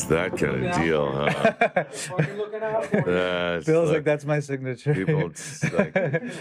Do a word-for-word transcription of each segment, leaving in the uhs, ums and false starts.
that kind of deal, huh? That's Feels like, like that's my signature. people, like,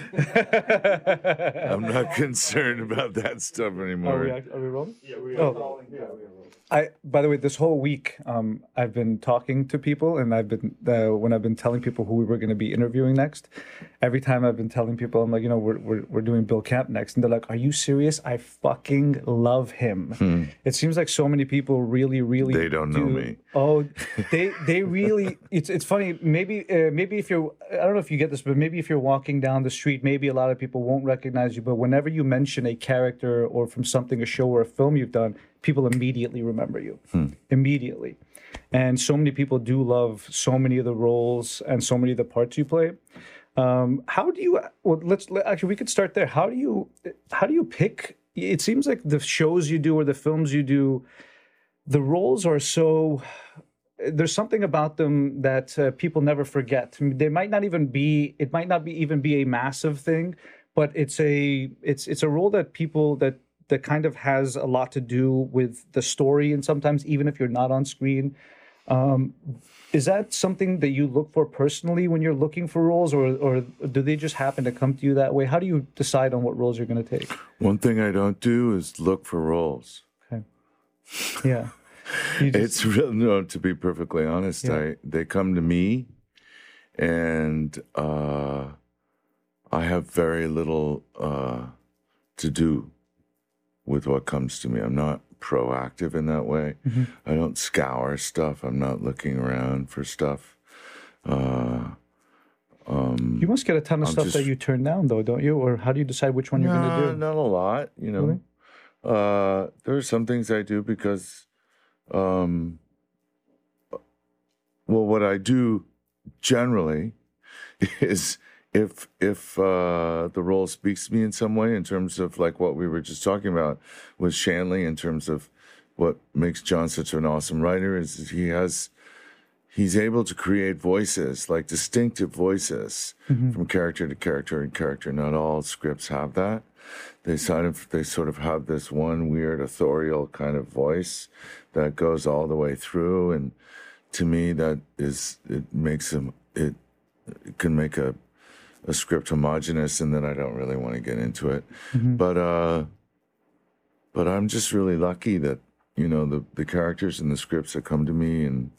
I'm not concerned about that stuff Are we, anymore. act- are we rolling? Yeah, we Oh. calling. Yeah, we are. I, by the way, this whole week, um, I've been talking to people, and I've been uh, when I've been telling people who we were going to be interviewing next. Every time I've been telling people, I'm like, you know, we're we're we're doing Bill Camp next, and they're like, "Are you serious? I fucking love him." Hmm. It seems like so many people really, really They don't know do- me. Oh, they they really. It's it's funny. Maybe uh, maybe if you're, I don't know if you get this, but maybe if you're walking down the street, maybe a lot of people won't recognize you. But whenever you mention a character or from something, a show or a film you've done, people immediately remember you. Hmm. Immediately. And so many people do love so many of the roles and so many of the parts you play. Um, how do you, well, let's, let- actually, we could start there. How do you, how do you pick, it seems like the shows you do or the films you do, the roles are so, there's something about them that uh, people never forget. They might not even be, it might not be even be a massive thing, but it's a, it's, it's a role that people that, that kind of has a lot to do with the story. And sometimes even if you're not on screen, um, is that something that you look for personally when you're looking for roles, or, or do they just happen to come to you that way? How do you decide on what roles you're going to take? One thing I don't do is look for roles. Okay. Yeah. You just- It's real. No, to be perfectly honest, Yeah. I they come to me, and uh, I have very little uh, to do with what comes to me. I'm not proactive in that way. Mhm. I don't scour stuff. I'm not looking around for stuff. Uh, um, You must get a ton of I'm stuff just- that you turn down, though, don't you? Or how do you decide which one you're going Nah, to do? Not a lot, you know. Really? Uh, there are some things I do because, um, well, what I do generally is if if uh, the role speaks to me in some way, in terms of like what we were just talking about with Shanley, in terms of what makes John such an awesome writer, is he has he's able to create voices, like distinctive voices Mhm. from character to character and character. Not all scripts have that. They sort of they sort of have this one weird authorial kind of voice that goes all the way through, and to me that is it makes them it, it can make a a script homogenous, and then I don't really want to get into it. Mhm. But uh, but I'm just really lucky that you know the the characters and the scripts that come to me, and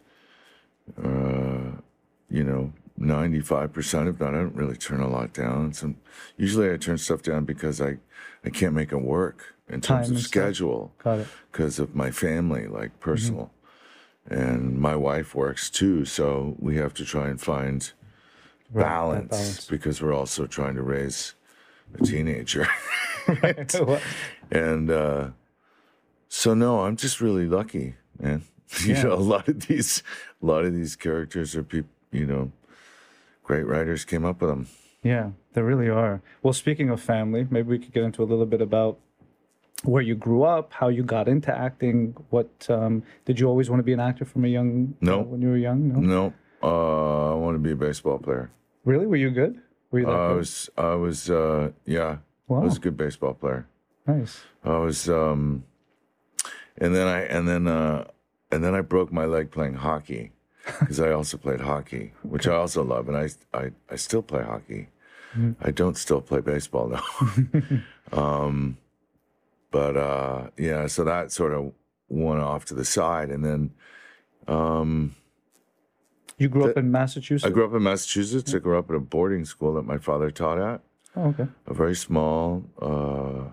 uh, you know. ninety-five percent of that, I don't really turn a lot down. Some, usually I turn stuff down because I, I can't make it work in terms Time of and stuff. schedule, Got it. because of my family, like personal. And my wife works too, so we have to try and find Right, that balance, balance. because we're also trying to raise a teenager. Right. What- And uh, so no, I'm just really lucky, man. You Yeah. know, a lot of these, a lot of these characters are people, you know, great writers came up with them. Yeah, there really are. Well, speaking of family, maybe we could get into a little bit about where you grew up, how you got into acting. What um, did you always want to be an actor from a young? No. uh, when you were young. No. No, uh, I want to be a baseball player. Really? Were you good? Were you that I good? was, I was, uh, yeah, Wow. I was a good baseball player. Nice. I was, um, and then I, and then, uh, and then I broke my leg playing hockey, because I also played hockey, which I also love, and I, I, I still play hockey. Mhm. I don't still play baseball though. um, but uh, yeah, so that sort of went off to the side, and then um, You grew up The- in Massachusetts. I grew up in Massachusetts. I grew up at a boarding school that my father taught at, Oh, okay. a very small uh,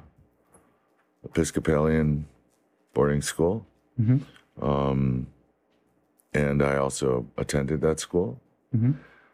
Episcopalian boarding school. hmm Um, and I also attended that school. hmm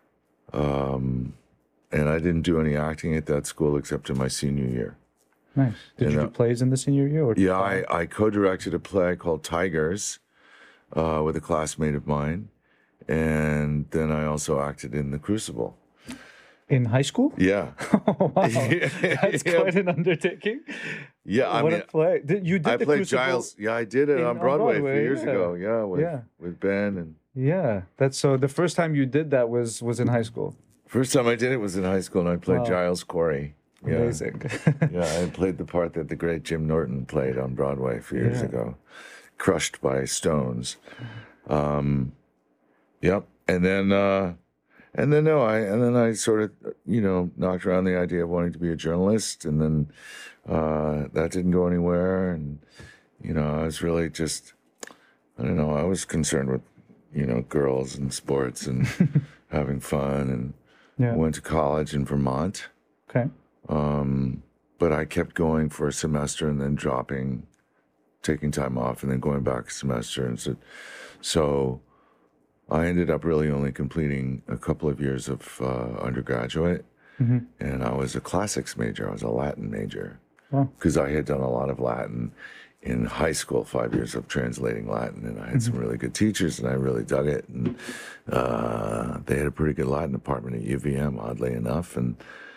Um, and I didn't do any acting at that school except in my senior year. Nice. Did And, you uh, do plays in the senior year? Or Yeah, I, I co-directed a play called Tigers uh, with a classmate of mine. And then I also acted in The Crucible. in high school? Yeah. Oh, wow. Yeah. That's Yeah. quite an undertaking. Yeah, I what mean, a play! Did, you did I the played Crucible? Giles. Yeah, I did it in- on on Broadway, a Broadway, few years yeah. ago. Yeah, with, Yeah. with Ben. And Yeah, that's so. The first time you did that was was in high school. first time I did it was in high school, and I played Wow. Giles Corey. Yeah. Amazing. Yeah, I played the part that the great Jim Norton played on Broadway a few years Yeah. ago, crushed by stones. Um, yep. And then, uh, and then no, I and then I sort of, you know, knocked around the idea of wanting to be a journalist, and then uh, that didn't go anywhere. And you know, I was really just, I don't know, I was concerned with, you know, girls and sports and having fun, and Yeah. went to college in Vermont. Okay. Um, but I kept going for a semester and then dropping, taking time off, and then going back a semester. And so, so I ended up really only completing a couple of years of uh, undergraduate. Mm-hmm. And I was a classics major. I was a Latin major Wow. because I had done a lot of Latin in high school, five years of translating Latin, and I had some really good teachers, and I really dug it. And uh, they had a pretty good Latin department at U V M, oddly enough, and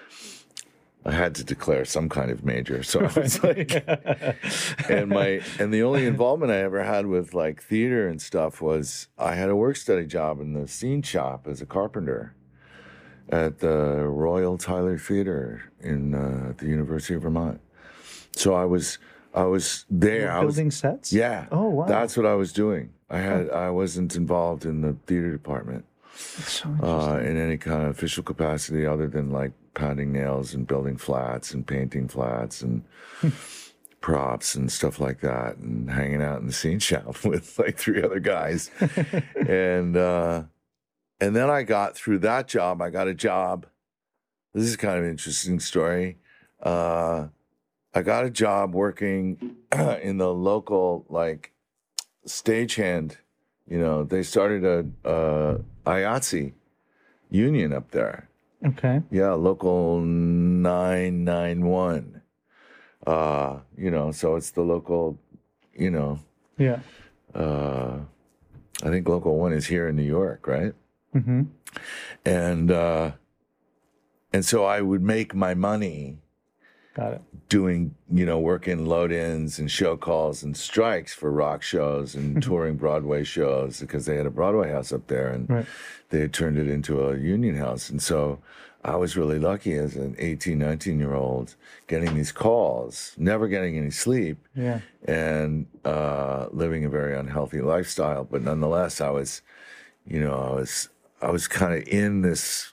I had to declare some kind of major. So I was like, and my and the only involvement I ever had with like theater and stuff was I had a work study job in the scene shop as a carpenter at the Royal Tyler Theater in uh, at the University of Vermont. So I was. I was there. I was Building sets? Yeah. Oh, wow. That's what I was doing. I had I wasn't involved in the theater department That's so uh, interesting. in any kind of official capacity other than like pounding nails and building flats and painting flats and props and stuff like that, and hanging out in the scene shop with like three other guys. and uh, and then I got through that job. I got a job. This is kind of an interesting story. Uh, I got a job working in the local, like, stagehand. You know, they started a, a I A T S E union up there. Okay. Yeah, local nine nine one. Uh, you know, so it's the local, you know, Yeah. uh, I think local one is here in New York, right? Mm-hmm. And uh, and so I would make my money Got it. doing, you know, working load-ins and show calls and strikes for rock shows and touring Broadway shows because they had a Broadway house up there, and Right. they had turned it into a union house. And so I was really lucky as an eighteen, nineteen-year-old getting these calls, never getting any sleep, Yeah. and uh, living a very unhealthy lifestyle. But nonetheless, I was, you know, I was, I was kind of in this,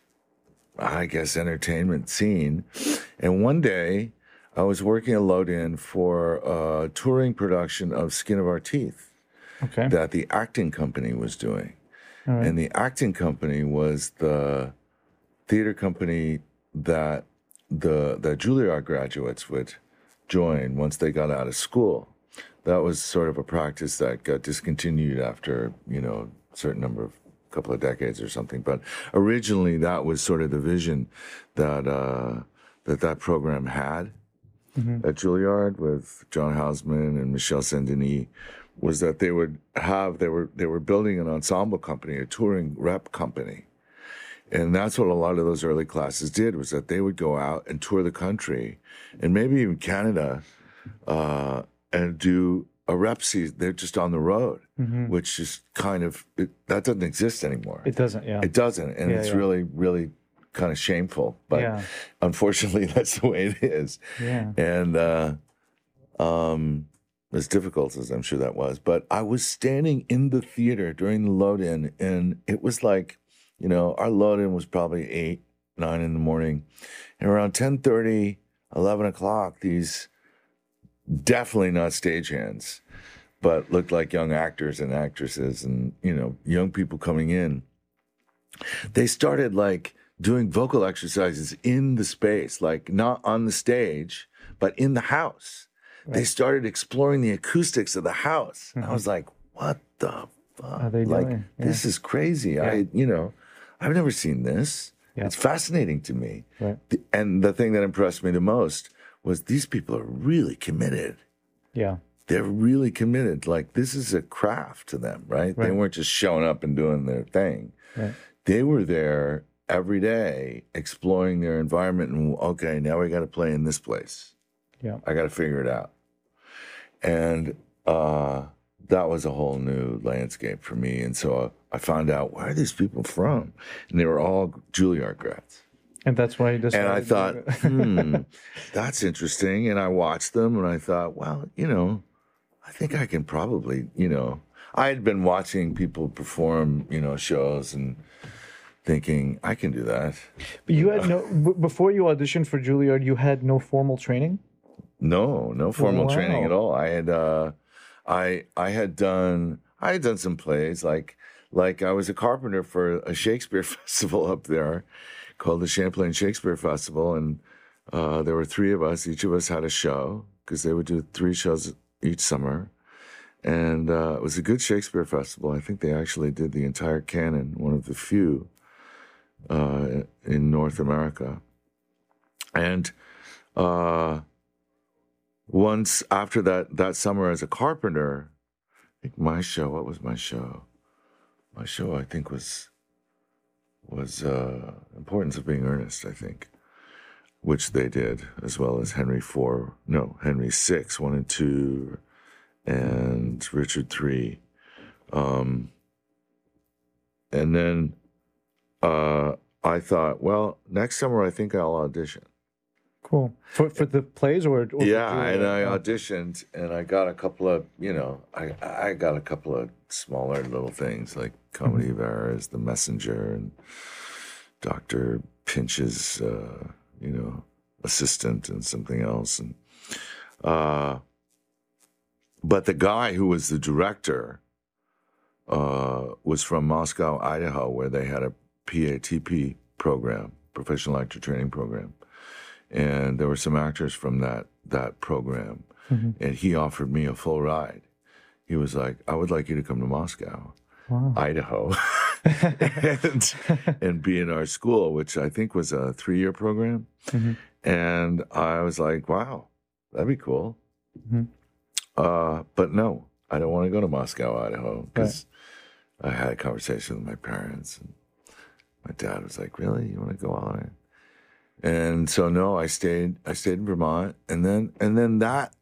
I guess, entertainment scene. And one day I was working a load in for a touring production of Skin of Our Teeth Okay. that the acting company was doing. All right. And the acting company was the theater company that the that Juilliard graduates would join once they got out of school. That was sort of a practice that got discontinued after, you know, a certain number of couple of decades or something. But originally that was sort of the vision that uh, that that program had Mm-hmm. at Juilliard with John Houseman and Michel Saint-Denis, was that they would have, they were they were building an ensemble company, a touring rep company. And that's what a lot of those early classes did, was that they would go out and tour the country and maybe even Canada uh, and do a rep season. They're just on the road, Mm-hmm. which is kind of, it, that doesn't exist anymore. It doesn't. Yeah. It doesn't. And Yeah, it's yeah. really, really kind of shameful. But Yeah. unfortunately, that's the way it is. Yeah. And uh, um, as difficult as I'm sure that was, but I was standing in the theater during the load-in, and it was like, you know, our load-in was probably eight, nine in the morning, and around ten thirty, eleven o'clock, these definitely not stagehands, but looked like young actors and actresses, and you know, young people coming in. They started like doing vocal exercises in the space, like not on the stage, but in the house. They Right. started exploring the acoustics of the house. I was like, what the fuck? Are they like, doing? Yeah. this is crazy. I, you know, I've never seen this. Yeah. It's fascinating to me. Right. The- And the thing that impressed me the most was these people are really committed. Yeah. They're really committed. Like, this is a craft to them, right? They Right. weren't just showing up and doing their thing. Right. They were there every day exploring their environment, and okay, now we got to play in this place. Yeah. I got to figure it out. And uh, that was a whole new landscape for me. And so I found out, where are these people from? And they were all Juilliard grads. And that's why you decided. And I to thought, do it. hmm, that's interesting. And I watched them and I thought, well, you know, I think I can probably, you know, I had been watching people perform, you know, shows and thinking I can do that. But you had no b- before you auditioned for Juilliard, you had no formal training. No, no formal Wow. training at all. I had, uh, I, I had done, I had done some plays. Like, like I was a carpenter for a Shakespeare festival up there, called the Champlain Shakespeare Festival, and uh, there were three of us. Each of us had a show because they would do three shows each summer, and uh, it was a good Shakespeare festival. I think they actually did the entire canon, one of the few uh, in North America, and. Uh, Once after that that summer as a carpenter, I think my show. What was my show? My show, I think, was was uh, Importance of Being Earnest. I think, which they did, as well as Henry Four, no Henry Six, One and Two, and Richard Three, um, and then uh, I thought, well, next summer I think I'll audition. Cool. For for the plays or, or for Yeah, Juilliard? and I Oh. auditioned, and I got a couple of, you know, I I got a couple of smaller little things like Comedy of Errors, The Messenger, and Doctor Pinch's, uh, you know, assistant, and something else, and uh, but the guy who was the director uh, was from Moscow, Idaho, where they had a P A T P program, professional actor training program. And there were some actors from that that program, Mm-hmm. and he offered me a full ride. He was like, "I would like you to come to Moscow, Wow. Idaho, and and be in our school," which I think was a three year program. Mhm. And I was like, "Wow, that'd be cool." Mhm. Uh, but no, I don't want to go to Moscow, Idaho, because I had a conversation with my parents, and my dad was like, "Really, you want to go on?" And so no, I stayed. I stayed in Vermont, and then and then that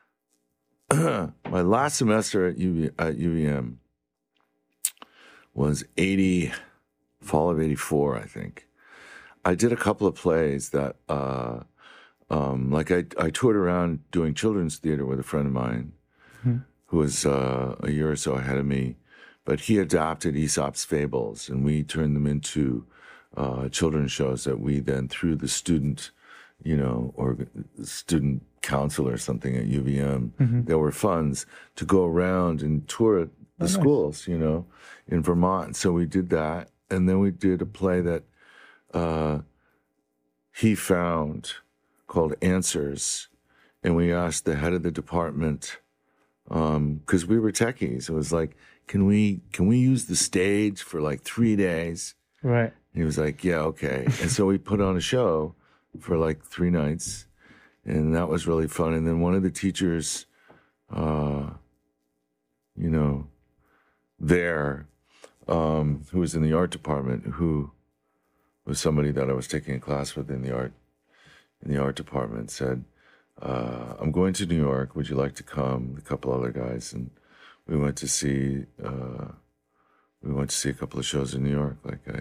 my last semester at U V, at U V M was eighty, fall of eighty-four, I think. I did a couple of plays that, uh, um, like I I toured around doing children's theater with a friend of mine, Mhm. who was uh, a year or so ahead of me, but he adapted Aesop's fables, and we turned them into Uh, children's shows that we then, through the student, you know, or student council or something at U V M, Mhm. there were funds to go around and tour the Oh, nice. schools, you know, in Vermont. So we did that, and then we did a play that uh, he found called Answers, and we asked the head of the department, because we were techies. It was like, can we can we use the stage for like three days? Right. He was like, yeah, okay. And so we put on a show for like three nights, and that was really fun. And then one of the teachers, uh, you know, there, um, who was in the art department, who was somebody that I was taking a class with in the art, in the art department, said, uh, I'm going to New York. Would you like to come? A couple other guys. And we went to see, uh, we went to see a couple of shows in New York. Like I,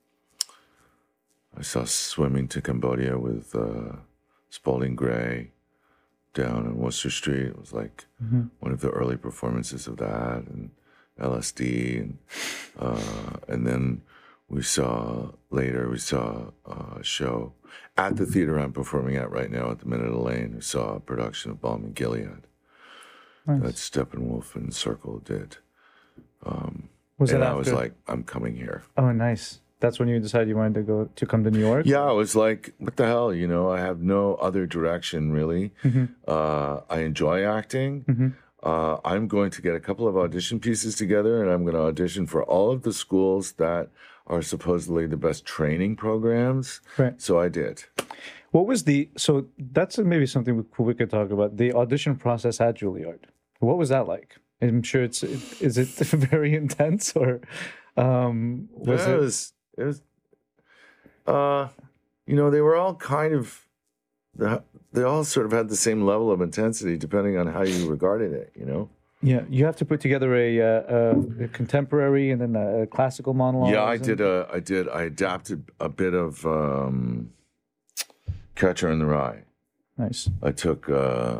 I saw Swimming to Cambodia with uh, Spalding Gray down on Worcester Street. It was like Mhm. one of the early performances of that, and L S D, and uh, and then we saw later we saw a show at the theater I'm performing at right now at the Minute of Lane. We saw a production of Balm and Gilead Nice. that Steppenwolf and Circle did. Um, Was and it I was after- like, I'm coming here. Oh, nice. That's when you decided you wanted to go to come to New York? Yeah, I was like, what the hell? You know, I have no other direction really. Mhm. Uh, I enjoy acting. Mhm. Uh, I'm going to get a couple of audition pieces together, and I'm going to audition for all of the schools that are supposedly the best training programs. Right. So I did. What was the, so that's maybe something we, we could talk about, the audition process at Juilliard. What was that like? I'm sure it's, is it very intense or um, was Yeah, it? it was, it was, uh, you know, they were all kind of, they all sort of had the same level of intensity depending on how you regarded it, you know? Yeah, you have to put together a, uh, a, a contemporary and then a classical monologue. Yeah, I did a, I did, I adapted a bit of um, Catcher in the Rye. Nice. I took uh,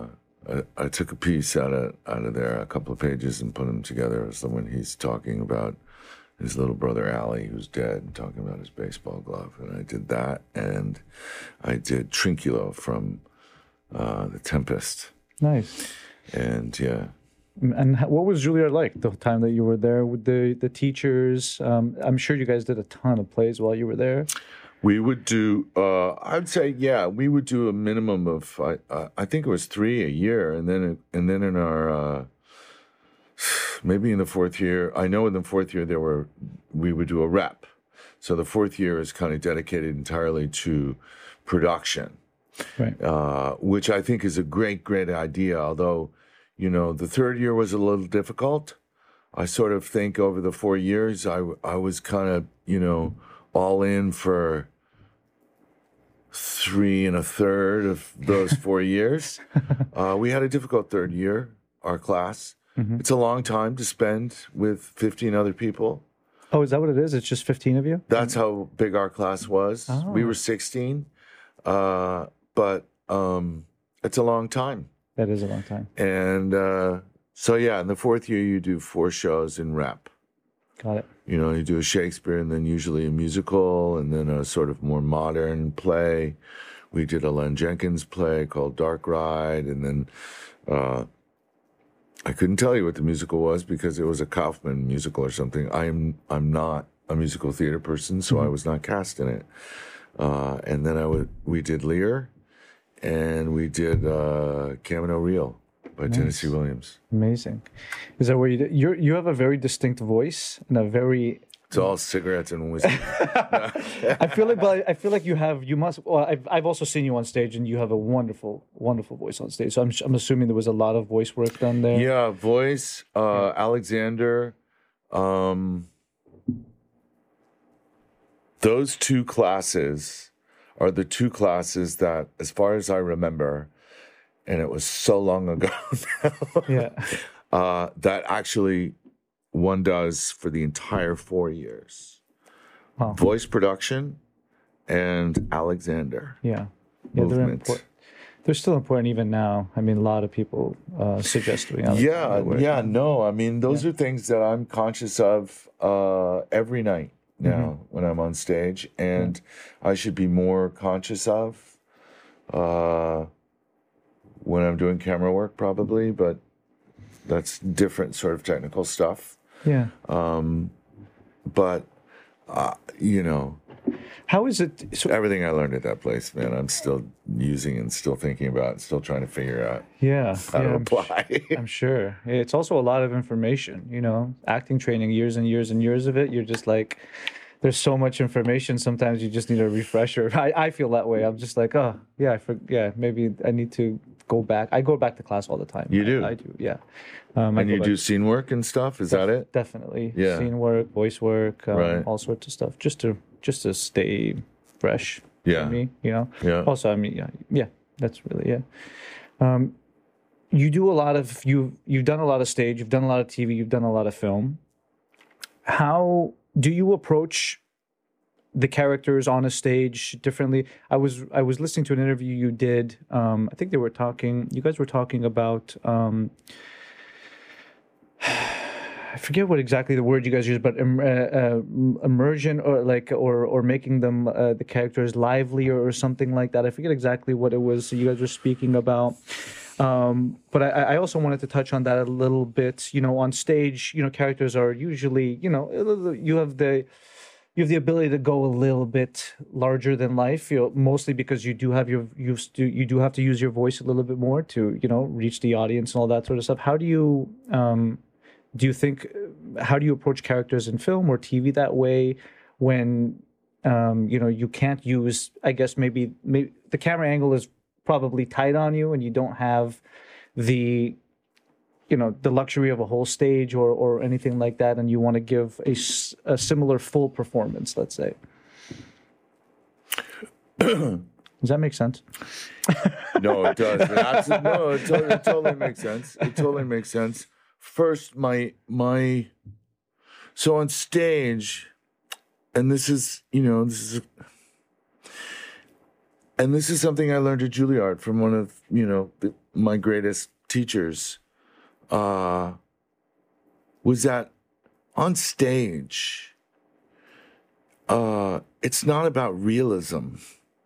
I, I took a piece out of out of there, a couple of pages, and put them together. It was the when he's talking about his little brother Allie, who's dead, and talking about his baseball glove. And I did that, and I did Trinculo from uh, The Tempest. Nice. And yeah. And how- what was Juilliard like the time that you were there with the the teachers? Um, I'm sure you guys did a ton of plays while you were there. We would do, uh, I'd say, yeah, we would do a minimum of, I, uh, I think it was three a year, and then, and then in our, uh, maybe in the fourth year, I know in the fourth year there were, we would do a rep. So the fourth year is kind of dedicated entirely to production, Right. uh, which I think is a great, great idea. Although, you know, the third year was a little difficult. I sort of think over the four years, I, I was kind of, you know, all in for three and a third of those four years. Uh, we had a difficult third year, our class. Mm-hmm. It's a long time to spend with fifteen other people. Oh, is that what it is? It's just fifteen of you? That's how big our class was. Oh. We were sixteen, uh, but um, it's a long time. That is a long time. And uh, so, yeah, in the fourth year, you do four shows in rep. Got it. You know, you do a Shakespeare and then usually a musical and then a sort of more modern play. We did a Len Jenkins play called Dark Ride. And then uh, I couldn't tell you what the musical was because it was a Kaufman musical or something. I'm I'm not a musical theater person, so I was not cast in it. Uh, and then I would we did Lear and we did uh, Camino Real by Nice. Tennessee Williams. Amazing. Is that where you you you have a very distinct voice and a very It's all cigarettes and whiskey. I feel like, but I feel like you have, you must. Well, I've I've also seen you on stage, and you have a wonderful, wonderful voice on stage. So I'm I'm assuming there was a lot of voice work done there. Yeah, voice, uh, Alexander. Um, those two classes are the two classes that, as far as I remember, and it was so long ago now, Yeah. uh, that actually one does for the entire four years. Wow. Voice production and Alexander. Yeah. Yeah. They're Movement. important. They're still important even now. I mean, a lot of people uh, suggest doing other Yeah, kind of work. yeah, no. I mean, those are things that I'm conscious of uh, every night now Mm-hmm. when I'm on stage, and I should be more conscious of uh, when I'm doing camera work, probably. But that's different sort of technical stuff. Yeah. But uh, you know, How is it? So, everything I learned at that place, man, I'm still using and still thinking about, and still trying to figure out yeah. how yeah, to I'm apply. I'm sure. It's also a lot of information, you know, acting training, years and years and years of it. You're just like, there's so much information. Sometimes you just need a refresher. I, I feel that way. I'm just like, oh, yeah, I for, yeah, maybe I need to go back. I go back to class all the time. You do? I, I do, yeah. Um, I And go you back- do scene work and stuff. Is that it? Definitely. Yeah. Scene work, voice work, um, Right. all sorts of stuff, just to just to stay fresh Yeah. for me, you know? Yeah. Also, I mean, yeah, yeah, that's really, yeah. Um, you do a lot of, you, you've done a lot of stage, you've done a lot of T V, you've done a lot of film. How do you approach the characters on a stage differently? I was I was listening to an interview you did. Um, I think they were talking. You guys were talking about. Um, I forget what exactly the word you guys used, but im- uh, uh, immersion or like or or making them uh, the characters livelier or something like that. I forget exactly what it was you guys were speaking about. Um, but I, I also wanted to touch on that a little bit. You know, on stage, you know, characters are usually, you know, you have the you have the ability to go a little bit larger than life, you know, mostly because you do have your you do you do have to use your voice a little bit more to, you know, reach the audience and all that sort of stuff. How do you um, do you think how do you approach characters in film or T V that way when um, you know, you can't use, I guess maybe maybe the camera angle is probably tight on you and you don't have the you know the luxury of a whole stage or or anything like that, and you want to give a, s- a similar full performance, let's say. Does that make sense? No, it does. It absolutely, no, it, to- it totally makes sense. It totally makes sense. First, my my so on stage, and this is you know this is, and this is something I learned at Juilliard from one of you know the, my greatest teachers uh, was that on stage, uh, it's not about realism.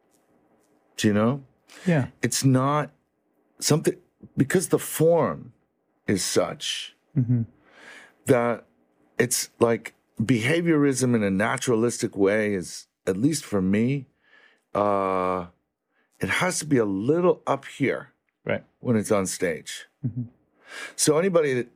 Do you know? Yeah. It's not something, because the form is such Mm-hmm. that it's like behaviorism in a naturalistic way is, at least for me, uh, it has to be a little up here Right. when it's on stage. Mm-hmm. So anybody that,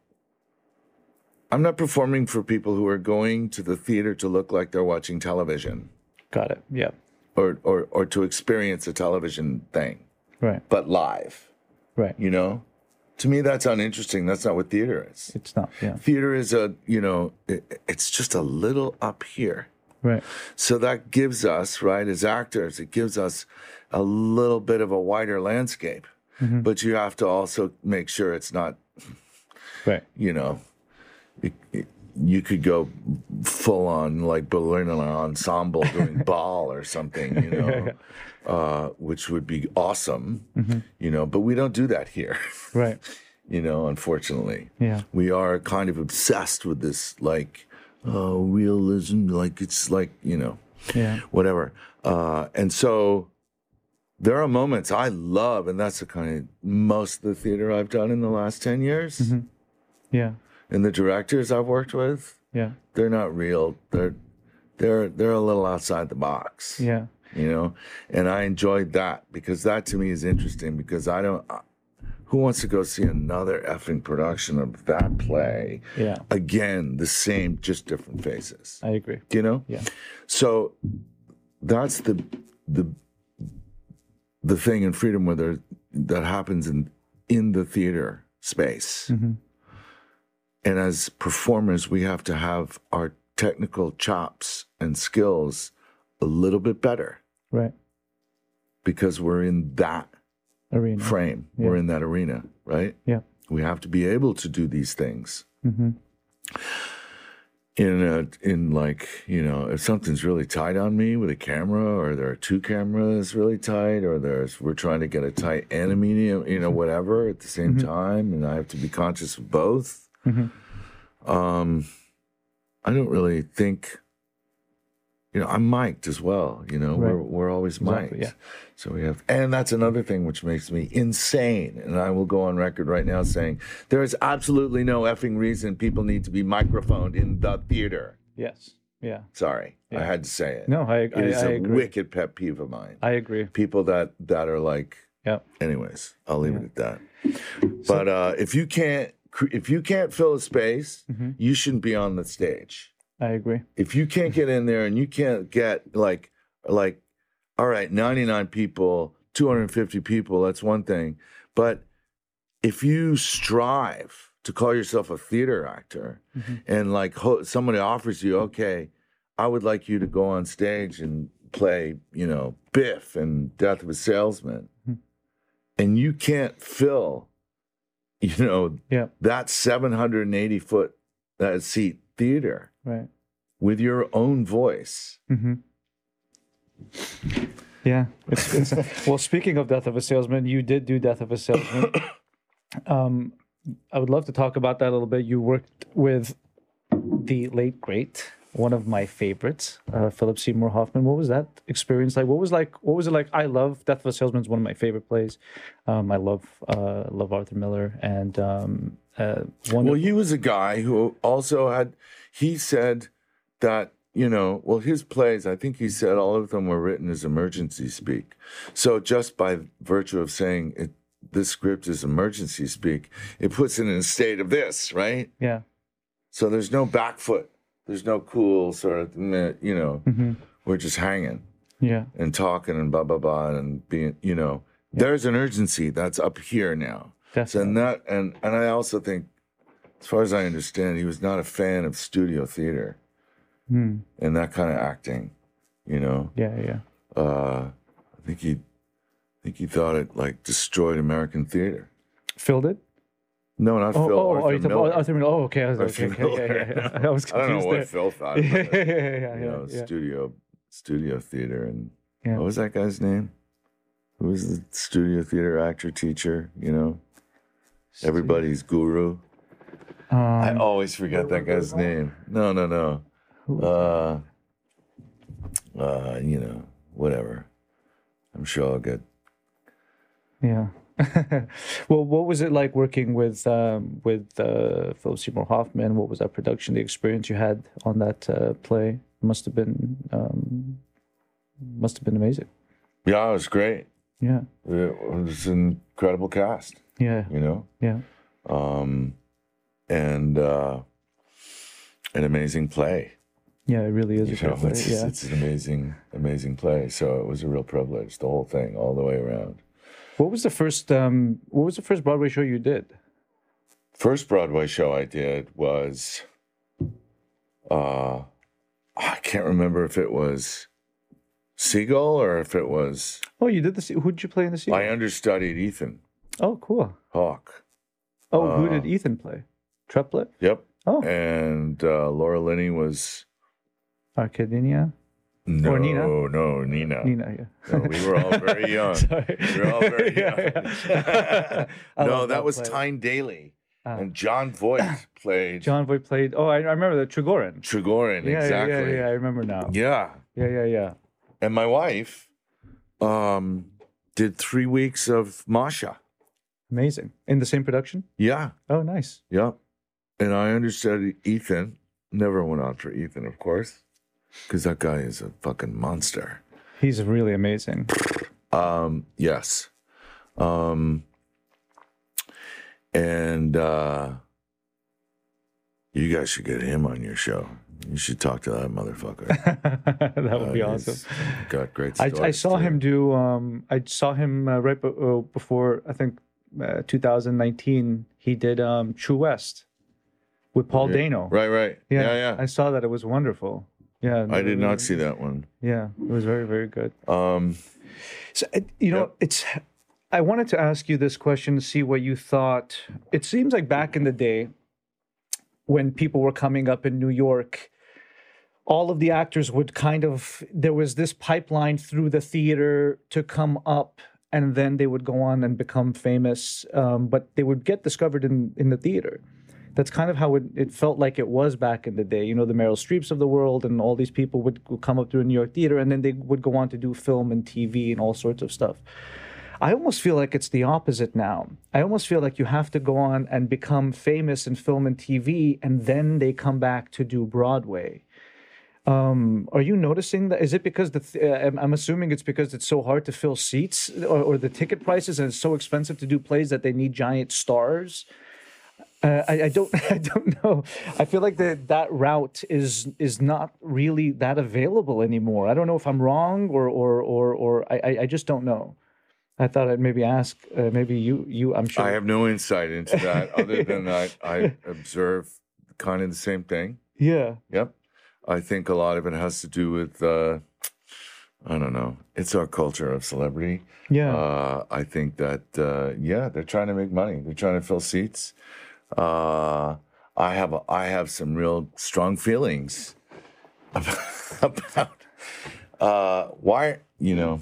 I'm not performing for people who are going to the theater to look like they're watching television Got it. Yeah. or, or, or to experience a television thing, Right. but live, Right. you know? To me, that's uninteresting. That's not what theater is. It's not. Yeah. Theater is a, you know, it, it's just a little up here. Right. So that gives us, right, as actors, it gives us a little bit of a wider landscape. Mm-hmm. But you have to also make sure it's not, Right. you know, it, it, you could go full on like Berlin ensemble doing ball or something, you know, uh, which would be awesome, Mm-hmm. you know, but we don't do that here, Right. you know, unfortunately. Yeah. We are kind of obsessed with this, like, uh, realism, like it's like, you know, Yeah. whatever. Uh, and so there are moments I love, and that's the kind of most of the theater I've done in the last ten years. Mm-hmm. Yeah. And the directors I've worked with, Yeah. they're not real. They're they're they're a little outside the box. Yeah. You know, and I enjoyed that because that to me is interesting because I don't. Uh, who wants to go see another effing production of that play? Yeah. Again, the same, just different faces. I agree. You know. Yeah. So that's the the the thing in freedom where there, that happens in in the theater space. Mm-hmm. And as performers, we have to have our technical chops and skills a little bit better Right. because we're in that Arena. frame. Yeah. We're in that arena, right? Yeah. We have to be able to do these things. Mm-hmm. In a, in like, you know, if something's really tight on me with a camera, or there are two cameras really tight, or there's we're trying to get a tight enemy, you know, whatever at the same Mm-hmm. time, and I have to be conscious of both. Mm-hmm. Um, I don't really think, you know, I'm mic'd as well. You know, Right. we're we're always Exactly, mic'd. yeah. So we have, and that's another thing which makes me insane. And I will go on record right now saying there is absolutely no effing reason people need to be microphoned in the theater. Yes. Yeah. Sorry, I Yeah. had to say it. No, I, It I, is I a agree. wicked pet peeve of mine. I agree. People that that are like, Yeah. anyways, I'll leave Yeah. it at that. But uh, if you can't, cre- if you can't fill a space, Mm-hmm. you shouldn't be on the stage. I agree. If you can't get in there and you can't get like like all right, ninety-nine people, two hundred fifty people, that's one thing. But if you strive to call yourself a theater actor Mm-hmm. and like ho- somebody offers you, okay, I would like you to go on stage and play, you know, Biff in Death of a Salesman, Mhm. and you can't fill, you know, Yeah. that seven hundred eighty foot that seat theater Right. with your own voice. Mm-hmm. Yeah. It's, it's, well, speaking of Death of a Salesman, you did do Death of a Salesman. Um, I would love to talk about that a little bit. You worked with the late great, one of my favorites, uh, Philip Seymour Hoffman. What was that experience like? What was like? What was it like? I love Death of a Salesman. It's one of my favorite plays. Um, I love uh, love Arthur Miller, and um, uh, one. Well, he was a guy who also had, he said that, you know, well, his plays, I think he said all of them were written as emergency speak. So just by virtue of saying it, this script is emergency speak, it puts it in a state of this, right? yeah. So there's no back foot. There's no cool sort of, meh, you know, Mm-hmm. we're just hanging Yeah. and talking and blah, blah, blah, and being, you know, there's an urgency that's up here now. So Definitely. and that, and, and I also think, as far as I understand, he was not a fan of studio theater Hmm. and that kind of acting, you know. Yeah. Yeah. Uh, I think he, I think he thought it like destroyed American theater. Filled it. No, not Oh, Phil. oh, Arthur are you talking Miller. about Arthur Miller? Oh, okay. I was Arthur okay, okay, yeah, yeah, yeah. I was I don't confused know what there. Phil thought. yeah, But, yeah, yeah, yeah, you know, yeah. studio, studio theater, and Yeah. what was that guy's name? Who was the studio theater actor teacher? You know, Everybody's guru. I always forget that guy's name. No, no, no. Uh, uh, you know, whatever. I'm sure I'll get. Yeah. Well, what was it like working with um, with uh, Philip Seymour Hoffman? What was that production? The experience you had on that uh, play must have been um, must have been amazing. Yeah, it was great. Yeah. It was an incredible cast. Yeah. You know. Yeah. Um, and uh, an amazing play. Yeah, it really is. You a know, play. it's, Yeah. it's an amazing, amazing play. So it was a real privilege, the whole thing, all the way around. What was the first um, What was the first Broadway show you did? First Broadway show I did was, uh, I can't remember if it was Seagull or if it was. Oh, you did the. Se- Who'd you play in the sequel? I understudied Ethan Oh, cool. Hawke. Oh, who Uh, did Ethan play? Triplet? Yep. Oh, And uh, Laura Linney was. Arcadia? No, Or Nina? no, Nina. Nina, yeah. No, we were all very young. Sorry. We were all very young. Yeah, I no, love that was play. Tyne Daly. Ah. And John Voight played John Voight played. Oh, I, I remember that. Trigorin. Trigorin, Yeah, exactly. yeah, yeah, yeah. I remember now. Yeah. Yeah, yeah, yeah. And my wife um, did three weeks of Masha. Amazing. In the same production? Yeah. Oh, nice. Yeah. And I understudied Ethan. Never went on for Ethan, of course, because that guy is a fucking monster. He's really amazing. Um, yes. Um, and uh, you guys should get him on your show. You should talk to that motherfucker. That would be Uh, awesome. he's Got great I, stories. I saw too. him do. Um, I saw him uh, right be- uh, before. I think uh, two thousand nineteen. He did um, True West with Paul Dano. Right, right. Yeah, Yeah, yeah. I saw that. It was wonderful. Yeah, I did not see that one. Yeah, it was very, very good. Um, So, uh, you know, Yep. it's. I wanted to ask you this question to see what you thought. It seems like back in the day, when people were coming up in New York, all of the actors would kind of. There was this pipeline through the theater to come up, and then they would go on and become famous. Um, but they would get discovered in in the theater. That's kind of how it, it felt like it was back in the day. You know, the Meryl Streeps of the world and all these people would, would come up through a New York theater, and then they would go on to do film and T V and all sorts of stuff. I almost feel like it's the opposite now. I almost feel like you have to go on and become famous in film and T V, and then they come back to do Broadway. Um, are you noticing that? Is it because the th- uh, I'm, I'm assuming it's because it's so hard to fill seats, or, or the ticket prices, and it's so expensive to do plays that they need giant stars? Uh, I, I don't. I don't know. I feel like that that route is is not really that available anymore. I don't know if I'm wrong, or or or or I I- I just don't know. I thought I'd maybe ask. Uh, maybe you you. I'm sure. I have no insight into that other than I, I observe kind of the same thing. Yeah. Yep. I think a lot of it has to do with, uh, I don't know, it's our culture of celebrity. Yeah. Uh, I think that, uh, yeah, they're trying to make money. They're trying to fill seats. Uh, I have a, I have some real strong feelings about, about uh, why, you know,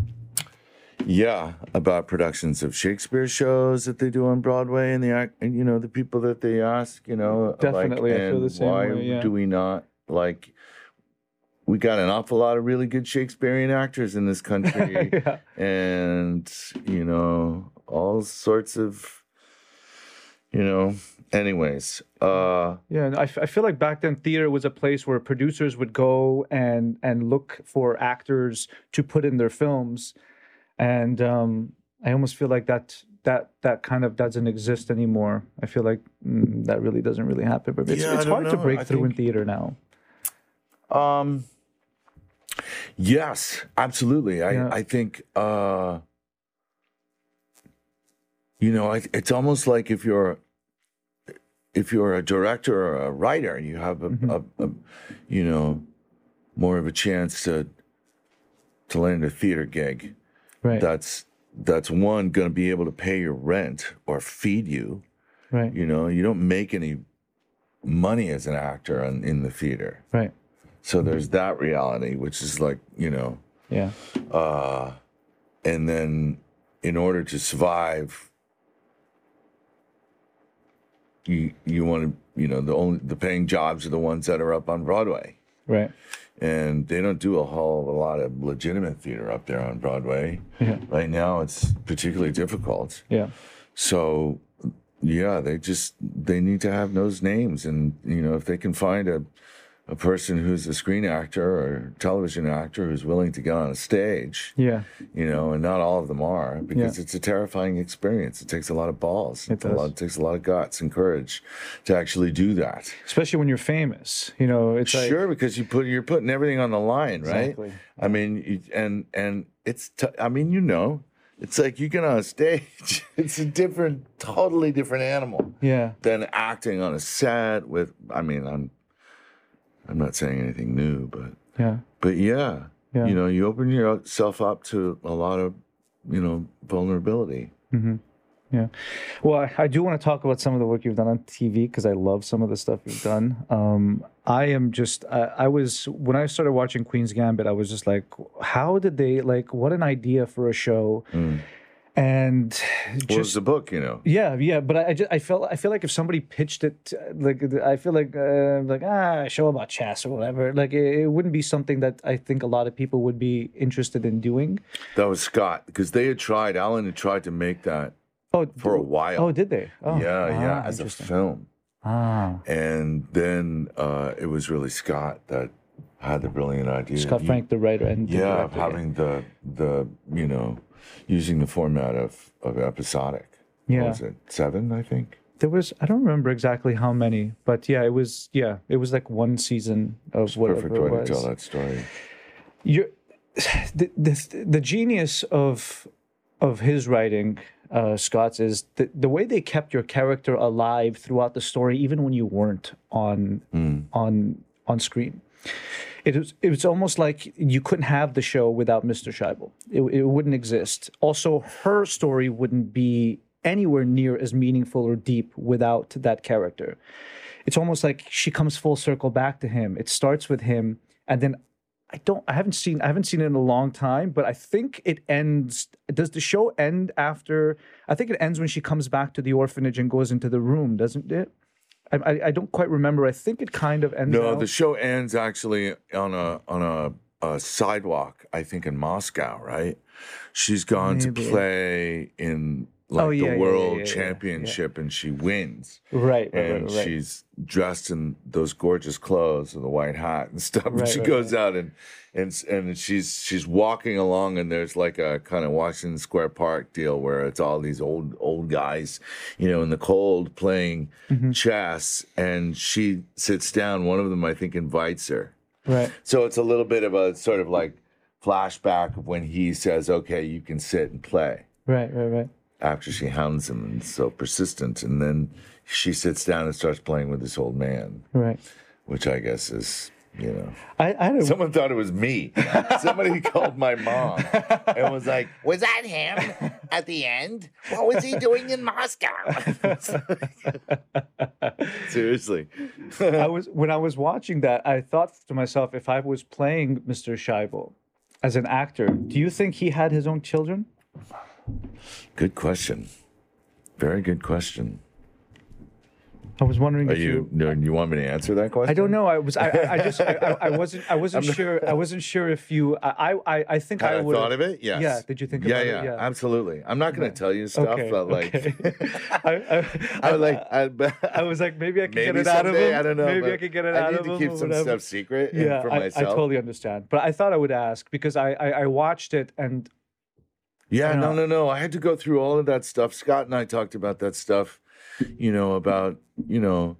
yeah, about productions of Shakespeare shows that they do on Broadway and the act, and you know, the people that they ask, you know, Definitely, like, I feel and the same why way, yeah. do we not like? We got an awful lot of really good Shakespearean actors in this country, Yeah. and you know, all sorts of, you know. Anyways, uh, Yeah, and I, f- I feel like back then theater was a place where producers would go and and look for actors to put in their films, and um, I almost feel like that that that kind of doesn't exist anymore. I feel like mm, that really doesn't really happen. But it's Yeah, I it's don't hard to know. break I through in think- theater now. Um. Yes, absolutely. I Yeah. I think uh, you know, I, it's almost like if you're if you're a director or a writer, you have a, Mm-hmm. a, a you know more of a chance to to land a theater gig. Right. That's that's one going to be able to pay your rent or feed you. right. You know, you don't make any money as an actor in, in the theater. Right. So there's that reality, which is like, you know, Yeah. uh, and then in order to survive you you want to, you know, the only the paying jobs are the ones that are up on Broadway. Right. And they don't do a whole a lot of legitimate theater up there on Broadway. Yeah. Right now, it's particularly difficult. Yeah. So, yeah, they just they need to have those names, and you know, if they can find a a person who's a screen actor or television actor who's willing to get on a stage, Yeah. you know, and not all of them are, because Yeah. it's a terrifying experience. It takes a lot of balls. It It's a does. lot, it takes a lot of guts and courage to actually do that. Especially when you're famous. You know, it's like Sure, because you put you're putting everything on the line, right? Exactly. I mean, you, and and it's t- I mean, you know, it's like you get on a stage. It's a different, totally different animal Yeah. than acting on a set with. I mean, I'm I'm not saying anything new, but Yeah. but yeah, Yeah. you know, you open yourself up to a lot of, you know, vulnerability. Yeah. Well, I, I do want to talk about some of the work you've done on T V because I love some of the stuff you've done. Um, I am just, I, I was, when I started watching Queen's Gambit, I was just like, how did they, like, what an idea for a show. And Well, it's just, a book, you know. yeah, yeah. But I, I just, I felt, I feel like if somebody pitched it, uh, like, I feel like, uh, like, ah, a show about chess or whatever, like, it, it wouldn't be something that I think a lot of people would be interested in doing. That was Scott, because they had tried. Alan had tried to make that Oh, for a while. Oh, did they? Oh, yeah, yeah, ah, as a interesting. film. Ah, And then uh, it was really Scott that had the brilliant idea. Scott You- Frank, the writer and the Yeah, of director, having the the you know, using the format of of episodic. Yeah. What was it seven? I think. There was, I don't remember exactly how many, but yeah, it was, yeah, it was like one season of whatever Perfect it way was. to tell that story. You're, the, the the genius of of his writing, uh, Scott's, is the the way they kept your character alive throughout the story, even when you weren't on on on screen. It was it was almost like you couldn't have the show without Mister Scheibel. It, it wouldn't exist. Also, her story wouldn't be anywhere near as meaningful or deep without that character. It's almost like she comes full circle back to him. It starts with him, and then I don't. I haven't seen. I haven't seen it in a long time, but I think it ends. Does the show end after? I think it ends when she comes back to the orphanage and goes into the room, doesn't it? I I, I don't quite remember. I think it kind of ends. No, out. the show ends actually on a on a, a sidewalk. I think in Moscow, right? She's gone Maybe. to play in like Oh, yeah, yeah, the yeah, world yeah, yeah, championship, and she wins. right, right, And right, right. she's dressed in those gorgeous clothes with a white hat and stuff. And Right, she right, goes out and and and she's she's walking along, and there's like a kind of Washington Square Park deal where it's all these old old guys, you know, in the cold playing Mm-hmm. chess, and she sits down. One of them, I think, invites her. right. So it's a little bit of a sort of like flashback of when he says, "Okay, you can sit and play." Right, right, right. After she hounds him and so persistent, and then she sits down and starts playing with this old man, Right. which I guess is, you know, I, I don't. someone thought it was me. Somebody called my mom and was like, Was that him at the end? What was he doing in Moscow? seriously. I was when I was watching that, I thought to myself, if I was playing Mister Scheibel as an actor, do you think he had his own children? Good question. Very good question. I was wondering Are if you, no, you want me to answer that question? I don't know. I was. I, I I just. I, I I wasn't. I wasn't sure. I wasn't sure if you. I. I. I think Had I I would. thought of it? Yes. Yeah. Did you think yeah, about yeah, it? Yeah. absolutely. I'm not going to tell you stuff, Okay. but like, okay. I, I, I like, I, I was like, maybe I could maybe get it out of someday, him. I don't know. Maybe but I could get it I out need of to him. keep or some whatever. stuff secret and Yeah, for I, I myself. totally understand. But I thought I would ask because I, I, I watched it and Yeah, I no, know. no, no. I had to go through all of that stuff. Scott and I talked about that stuff, you know, about, you know,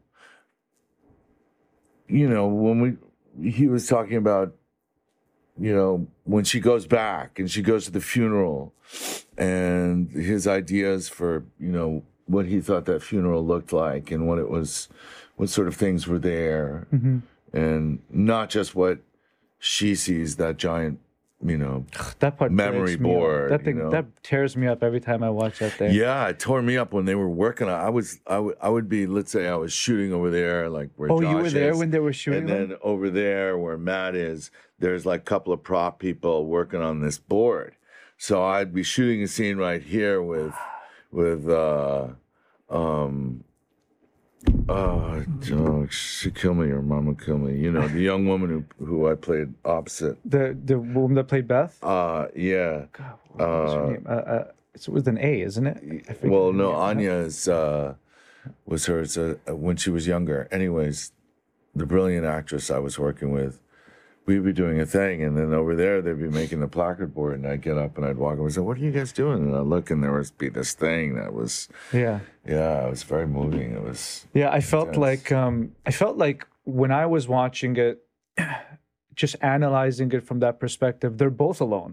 you know, when we, he was talking about, you know, when she goes back and she goes to the funeral and his ideas for, you know, what he thought that funeral looked like and what it was, what sort of things were there. And not just what she sees, that giant, you know, that part Memory breaks me up. board, That thing you know. that tears me up every time I watch that thing. yeah, it tore me up when they were working on. I was, I would, I would be. Let's say I was shooting over there, like where. Oh, Josh you were there is, when they were shooting and them? then over there where Matt is, there's like a couple of prop people working on this board. So I'd be shooting a scene right here with, with, uh, um, Uh, oh, she killed me or mama killed me. You know, the young woman who who I played opposite. The the woman that played Beth. Uh, yeah. God, what was her Uh, name? Uh, uh, it's with an A, isn't it? I forget Well, her no, name. Anya is uh, was hers uh, when she was younger. Anyways, the brilliant actress I was working with, we'd be doing a thing, and then over there they'd be making the placard board, and I'd get up and I'd walk over and say, "What are you guys doing?" And I'd look, and there would be this thing that was, Yeah. yeah, it was very moving. It was, Yeah, I felt intense. like um, I felt like when I was watching it, just analyzing it from that perspective, they're both alone.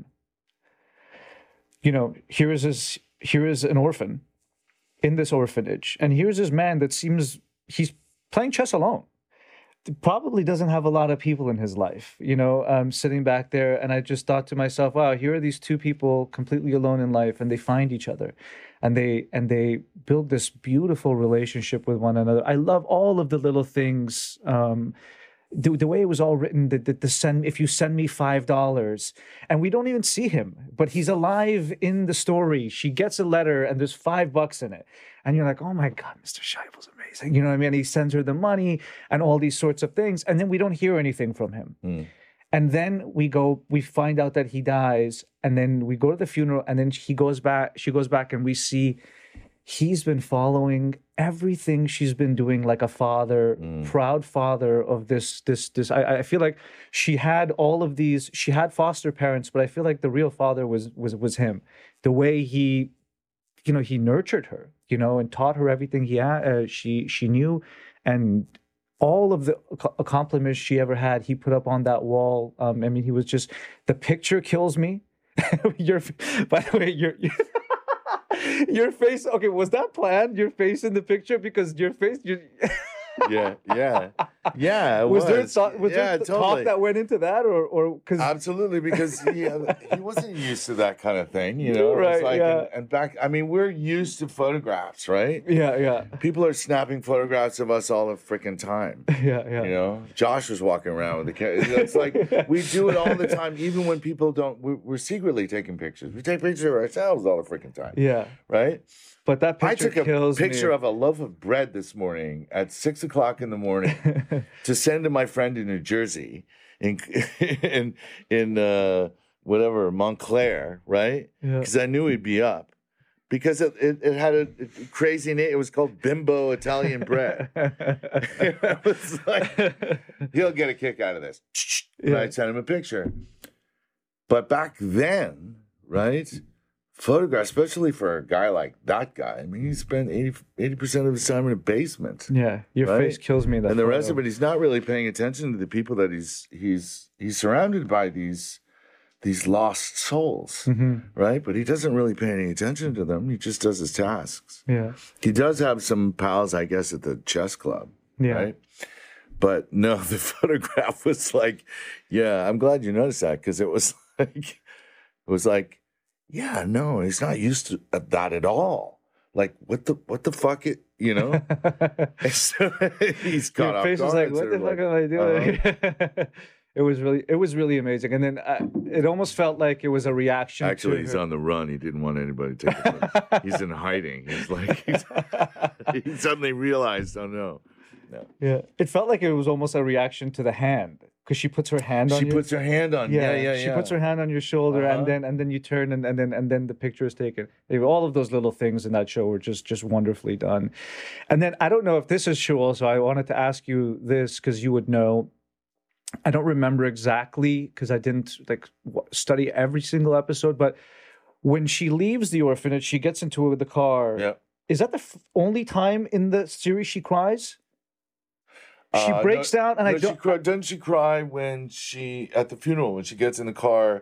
You know, here is this, here is an orphan in this orphanage, and here's this man that seems he's playing chess alone. Probably doesn't have a lot of people in his life, you know, um, sitting back there. And I just thought to myself, wow, here are these two people completely alone in life, and they find each other, and they and they build this beautiful relationship with one another. I love all of the little things. Um, the, the way it was all written, that the, the send if you send me five dollars, and we don't even see him, but he's alive in the story. She gets a letter, and there's five bucks in it, and you're like, oh my God, Mister Scheibel's amazing. You know what I mean? He sends her the money and all these sorts of things, and then we don't hear anything from him. Mm. And then we go, we find out that he dies, and then we go to the funeral, and then he goes back, she goes back, and we see he's been following everything she's been doing, like a father, Mm. proud father of this, this, this. I, I feel like she had all of these, she had foster parents, but I feel like the real father was was was him. The way he, you know, he nurtured her, you know, and taught her everything he had, uh, she she knew, and all of the ac- accomplishments she ever had, he put up on that wall. Um, I mean, he was just, the picture kills me. Your, by the way, your your, your face. Okay, was that planned? Your face in the picture, because your face. You, yeah, yeah, yeah. It was, was, there thought, was yeah, there th- totally. talk that went into that, or or because Absolutely, because he uh, he wasn't used to that kind of thing, you know. It was Right, like, yeah. and, and back, I mean, we're used to photographs, right? yeah, yeah, People are snapping photographs of us all the freaking time. yeah, yeah. You know, Josh was walking around with the camera. It's like we do it all the time, even when people don't. We're, we're secretly taking pictures. We take pictures of ourselves all the freaking time, Yeah, right? but that I picture took a kills picture me. of a loaf of bread this morning at six o'clock in the morning to send to my friend in New Jersey, in in in uh, whatever Montclair, right? Yeah. Because I knew he'd be up. Because it, it, it had a crazy name. It was called Bimbo Italian Bread. It was like, he'll get a kick out of this. Yeah. Right? Send him a picture. But back then, right? Photographs, especially for a guy like that guy, I mean, he spent eighty percent of his time in a basement. Yeah, your Right? face kills me. in That And the rest photo. of it, he's not really paying attention to the people that he's he's he's surrounded by these these lost souls, Mhm. right? But he doesn't really pay any attention to them. He just does his tasks. Yeah, He does have some pals, I guess, at the chess club, yeah. right? But no, the photograph was like, yeah, I'm glad you noticed that, because it was like, it was like, yeah, no, he's not used to that at all. Like, what the what the fuck, it, you know? So he's caught Your off face was guard, like, what sort the of fuck like, am I doing? It was really, it was really amazing. And then I, it almost felt like it was a reaction. Actually, to he's her. on the run. He didn't want anybody to take a photo. He's in hiding. He's like, he's, he suddenly realized, oh no. No. Yeah, it felt like it was almost a reaction to the hand, because she puts her hand on She you. puts her hand on. Yeah, yeah, yeah. She puts her hand on your shoulder, Uh-huh. and then and then you turn, and, and then and then the picture is taken. They were- All of those little things in that show were just just wonderfully done. And then I don't know if this is true. Also, I wanted to ask you this because you would know. I don't remember exactly because I didn't like w- study every single episode, but when she leaves the orphanage, she gets into the car. Yeah. Is that the f- only time in the series she cries? She Uh, breaks no- down, and no, I she don't. cry, doesn't she cry when she at the funeral when she gets in the car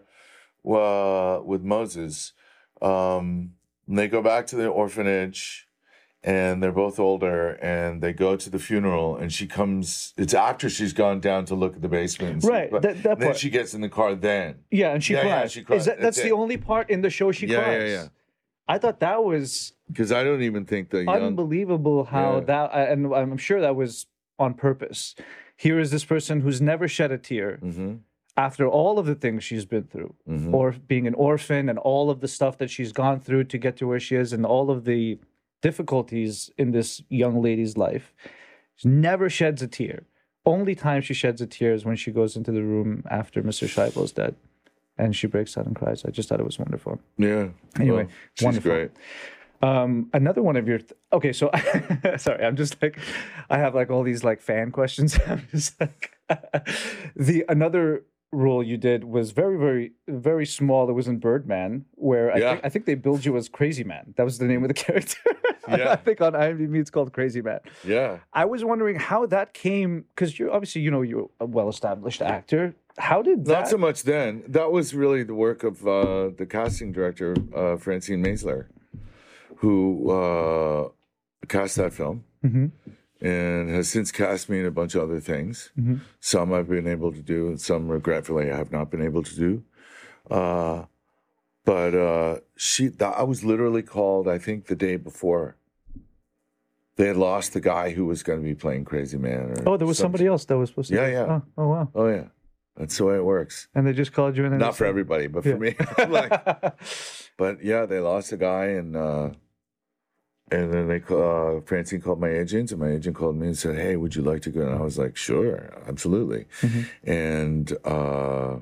uh, with Moses? Um, and they go back to the orphanage, and they're both older, and they go to the funeral, and she comes. It's after she's gone down to look at the basement, and see- Right, but- that- that and then part. she gets in the car. Then Yeah, and she Yeah, yeah, cries. she cries. Is that, that's That's the it. only part in the show she Yeah, yeah, cries. yeah. I thought that was because I don't even think the young. unbelievable how Yeah. that, and I'm sure that was on purpose. Here is this person who's never shed a tear hmm after all of the things she's been through, hmm or being an orphan, and all of the stuff that she's gone through to get to where she is, and all of the difficulties in this young lady's life. She never sheds a tear. Only time she sheds a tear is when she goes into the room after Mister Scheibel is dead, and she breaks down and cries. I just thought it was wonderful. Yeah. Anyway, well, she's wonderful. great. Um, another one of your th- okay, so sorry, I'm just like I have like all these like fan questions. I'm just like the another role you did was very, very, very small. It was in Birdman, where I Yeah. think I think they billed you as Crazy Man. That was the name of the character. Yeah. I think on IMDb it's called Crazy Man. Yeah. I was wondering how that came because you're obviously you know you're a well-established actor. How did that? Not so much then. That was really the work of uh, the casting director, uh, Francine Maisler, who uh, cast that film Mhm. and has since cast me in a bunch of other things. Mhm. Some I've been able to do, and some regretfully I have not been able to do. Uh, but uh, she, th- I was literally called, I think, the day before. They had lost the guy who was going to be playing Crazy Man. Or Oh, there was some- somebody else that was supposed to. Yeah, do it. yeah. Oh, oh, wow. Oh, yeah. That's the way it works. And they just called you in. And Not they for said- everybody, but for Yeah. me. like, but yeah, they lost a guy, and uh, and then they ca- uh, Francine called my agent, and my agent called me and said, "Hey, would you like to go?" And I was like, "Sure, absolutely." Mhm. And uh,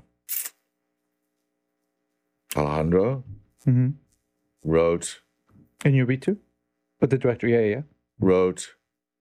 Alejandro Mhm. wrote And you read too? But the director, yeah, yeah. wrote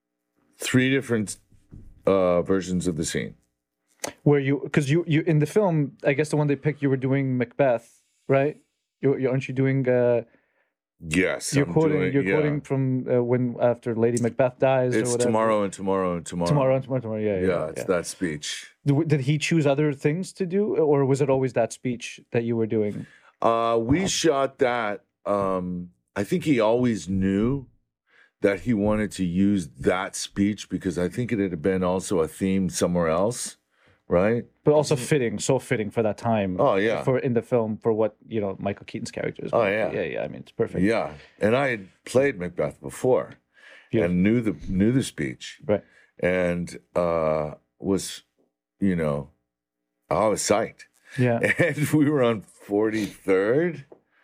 three different uh, versions of the scene. Where you, because you, you in the film, I guess the one they picked, you were doing Macbeth, right? You, you aren't you doing? Uh, Yes, you're I'm quoting. doing- you're yeah. quoting from uh, when after Lady Macbeth dies. or It's whatever. tomorrow and tomorrow and tomorrow. Tomorrow and tomorrow, tomorrow. Yeah, yeah. Yeah, yeah, it's yeah. that speech. Did, did he choose other things to do, or was it always that speech that you were doing? Uh, we shot that. Um, I think he always knew that he wanted to use that speech because I think it had been also a theme somewhere else, right? But also fitting, so fitting for that time. Oh, yeah. For in the film, for what you know, Michael Keaton's character is. Oh, yeah. yeah, yeah. I mean, it's perfect. Yeah, and I had played Macbeth before Beautiful. and knew the knew the speech Right. and uh, was, you know, I was psyched. Yeah. And we were on forty-third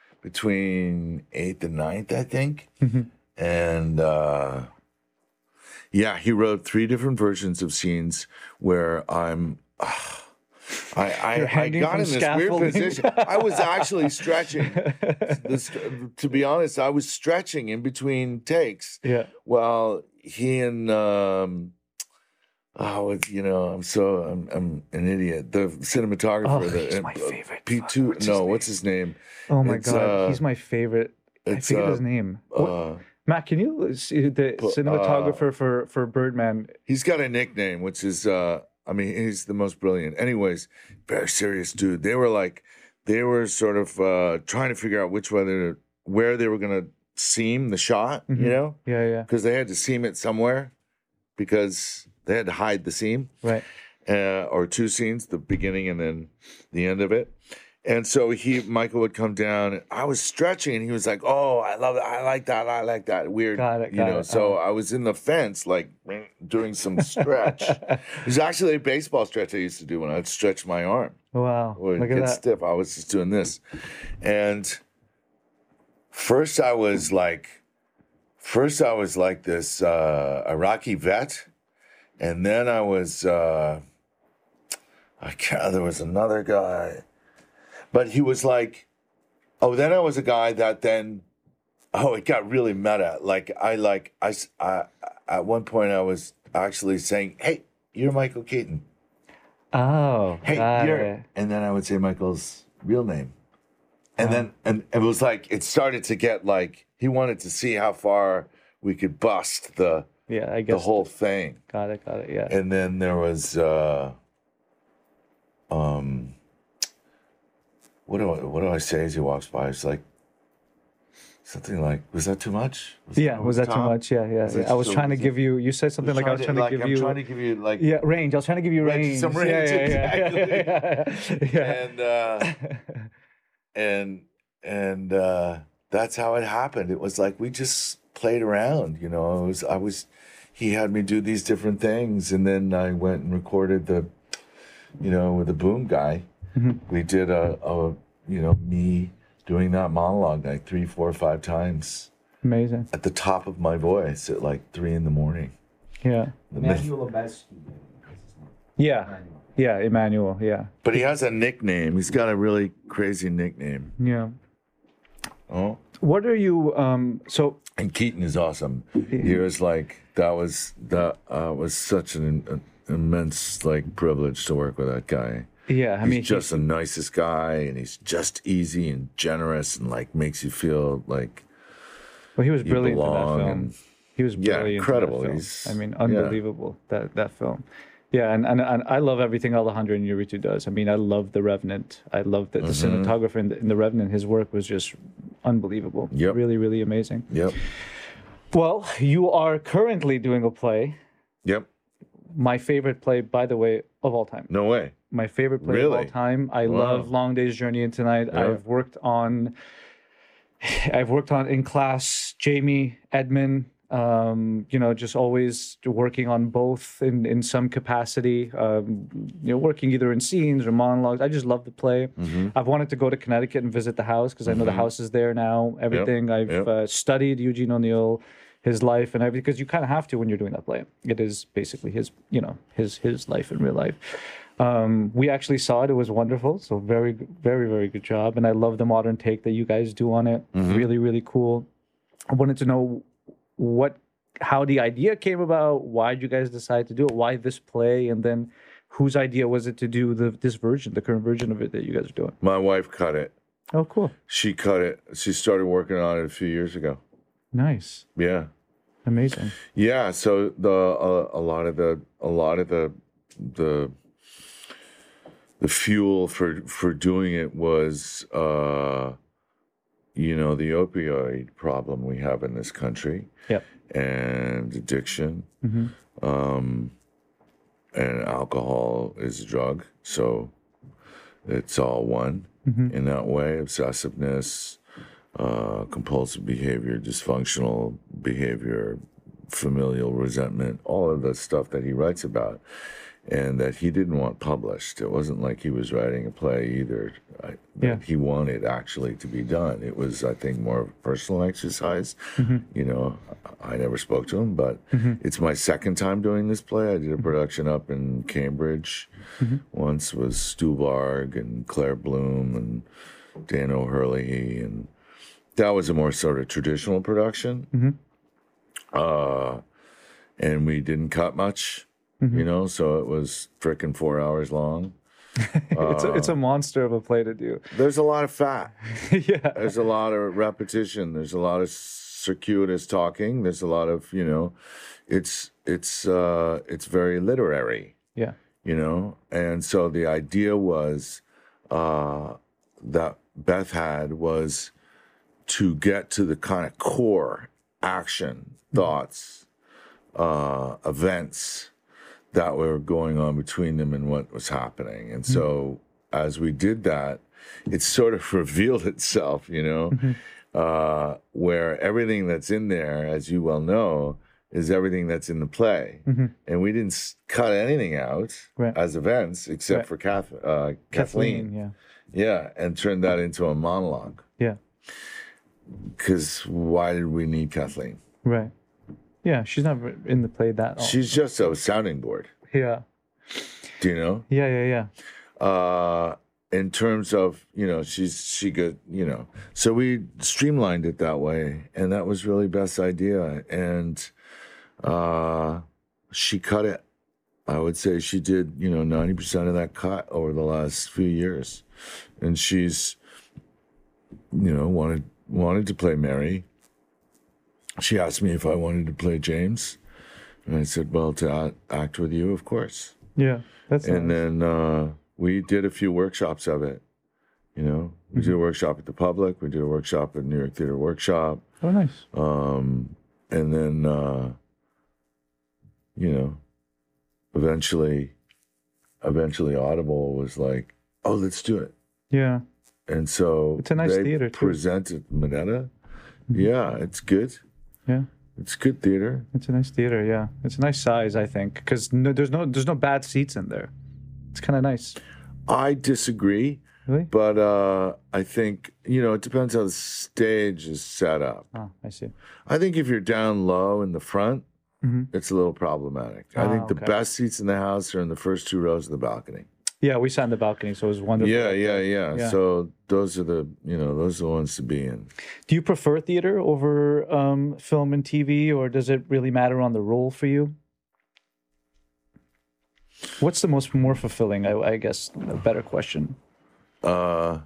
between eighth and ninth, I think. Mhm. And uh, yeah, he wrote three different versions of scenes where I'm. Uh, I I, You're I hanging got from in this scaffolding. weird position. I was actually stretching. This, to be honest, I was stretching in between takes Yeah. while he and um, oh, it's, you know, I'm so I'm I'm an idiot. The cinematographer, Oh, the, he's my favorite. P two. Fuck, what's his No, name? what's his name? Oh my It's, god, uh, he's my favorite. I it's, forget uh, his name. What- Uh, Matt, can you see the but, cinematographer for for Birdman? he's got a nickname, which is, uh, I mean, he's the most brilliant. Anyways, very serious dude. They were like, they were sort of uh, trying to figure out which way they where they were going to seam the shot, Mhm. you know, Yeah, yeah, because they had to seam it somewhere because they had to hide the seam. right. uh, or two scenes, the beginning and then the end of it. And so he, Michael would come down. And I was stretching, and he was like, "Oh, I love it. I like that. I like that." Weird, Got it, you got know. it. So Oh. I was in the fence, like doing some stretch. It was actually a baseball stretch I used to do when I'd stretch my arm Wow, or look at get that. stiff. I was just doing this, and first I was like, first I was like this uh, Iraqi vet, and then I was. Uh, I can't, there was another guy, but he was like, oh, then I was a guy that then, oh, it got really meta. Like I like, I, s- I- at one point I was actually saying, hey, you're Michael Keaton. Oh, Hey, got you're, it. and then I would say Michael's real name. And Wow. then, and it was like, it started to get like, he wanted to see how far we could bust the, Yeah, I the guess. whole thing. Got it, got it. Yeah. And then there was, uh, um, what do I, what do I say as he walks by? It's like something like, was that too much? Was Yeah, over was the that too top? much? Yeah, yeah. Was yeah. that I was so- trying to was it- give you. You said something like I was trying to like, give I'm you. trying to give you like, Yeah, range. I was trying to give you Right, range. some Yeah, range, yeah, yeah, yeah, yeah, yeah. and uh, and and uh, that's how it happened. It was like we just played around, you know. I was I was he had me do these different things, and then I went and recorded the, you know, with the boom guy. Mhm. We did a, a you know me doing that monologue like three, four, five times Amazing. at the top of my voice at like three in the morning. Yeah. Emmanuel Lubezki. Yeah. Yeah. Emmanuel. Yeah. But he has a nickname. He's got a really crazy nickname. Yeah. Oh. What are you? Um. So. And Keaton is awesome. He was like, that was that uh, was such an, an immense like privilege to work with that guy. Yeah. I He's mean, just the nicest guy, and he's just easy and generous, and like makes you feel like well, he was you brilliant in that belong. film. And He was Yeah, brilliant. incredible. In that film. He's- I mean, yeah. unbelievable that that film. Yeah, and, and and I love everything Alejandro Inarritu does. I mean, I love The Revenant. I love that the Mm-hmm. cinematographer in the, in the Revenant. His work was just unbelievable. Yep. Really, really amazing. yep, Well, you are currently doing a play. yep. My favorite play, by the way, of all time. No way. My favorite play of all Really? time. I Wow. love Long Day's Journey into Night. Yeah. I've worked on. I've worked on In Class, Jamie, Edmund. Um, you know, just always working on both in in some capacity. Um, you know, working either in scenes or monologues. I just love the play. Mm-hmm. I've wanted to go to Connecticut and visit the house because I know the house is there now. Everything. I've Yep. Uh, studied Eugene O'Neill, his life and everything, because you kind of have to when you're doing that play. It is basically his, you know, his his life in real life. Um, we actually saw it. It was wonderful. So very, very, very good job. And I love the modern take that you guys do on it. Really, really cool. I wanted to know what, how the idea came about. Why did you guys decide to do it? Why this play? And then whose idea was it to do the this version, the current version of it that you guys are doing? My wife cut it. Oh, cool. She cut it. She started working on it a few years ago. Nice. Yeah. Amazing. Yeah, so the uh, a lot of the a lot of the the the fuel for for doing it was uh you know the opioid problem we have in this country Yep. and addiction. Mm-hmm. Um and alcohol is a drug, so it's all one Mm-hmm. in that way. Obsessiveness, uh, compulsive behavior, dysfunctional behavior, familial resentment, all of the stuff that he writes about and that he didn't want published. It wasn't like he was writing a play either I, that Yeah. he wanted actually to be done. It was, I think, more of a personal exercise. Mm-hmm. You know, I I never spoke to him, but it's my second time doing this play. I did a production up in Cambridge. Mm-hmm. Once was Stu Varg and Claire Bloom and Dan O'Hurley, and that was a more sort of traditional production. Mm-hmm. Uh, and we didn't cut much, Mm-hmm. you know, so it was frickin' four hours long. it's a, it's a monster of a play to do. There's a lot of fat. Yeah. There's a lot of repetition. There's a lot of circuitous talking. There's a lot of, you know, it's it's uh, it's very literary, Yeah. you know. And so the idea was uh, that Beth had was to get to the kind of core action, thoughts, uh, events that were going on between them and what was happening. And so as we did that, it sort of revealed itself, you know, uh, where everything that's in there, as you well know, is everything that's in the play. And we didn't s- cut anything out Right. as events except Right. for Kath, uh, Kathleen. Yeah. Yeah, and turned that into a monologue. Yeah. Because why did we need Kathleen? Right. Yeah. She's not in the play that often. She's just a sounding board. Yeah. Do you know? Yeah. Yeah. Yeah. Uh, in terms of, you know, she's she could, you know. So we streamlined it that way, and that was really Beth's idea. And uh, she cut it. I would say she did, you know, ninety percent of that cut over the last few years. And she's, you know, wanted wanted to play Mary. She asked me if I wanted to play James. And I said, well, to act, act with you, of course. Yeah. That's And nice. then uh, we did a few workshops of it. You know, we did a workshop at the Public. We did a workshop at New York Theater Workshop. Oh, nice. Um, and then, uh, you know, eventually, eventually Audible was like, oh, let's do it. Yeah. And so It's a nice they theater, too. presented Minetta. Yeah, it's good. Yeah. It's good theater. It's a nice theater. Yeah. It's a nice size, I think, because no, there's no there's no bad seats in there. It's kind of nice. I disagree, Really? but uh, I think, you know, it depends how the stage is set up. Oh, I see. I think if you're down low in the front, it's a little problematic. I Ah, think the okay. best seats in the house are in the first two rows of the balcony. Yeah, we sat in the balcony, so it was wonderful. Yeah, yeah, yeah, Yeah. So those are the, you know, those are the ones to be in. Do you prefer theater over um, film and T V, or does it really matter on the role for you? What's the most more fulfilling? I, I guess a better question. Uh,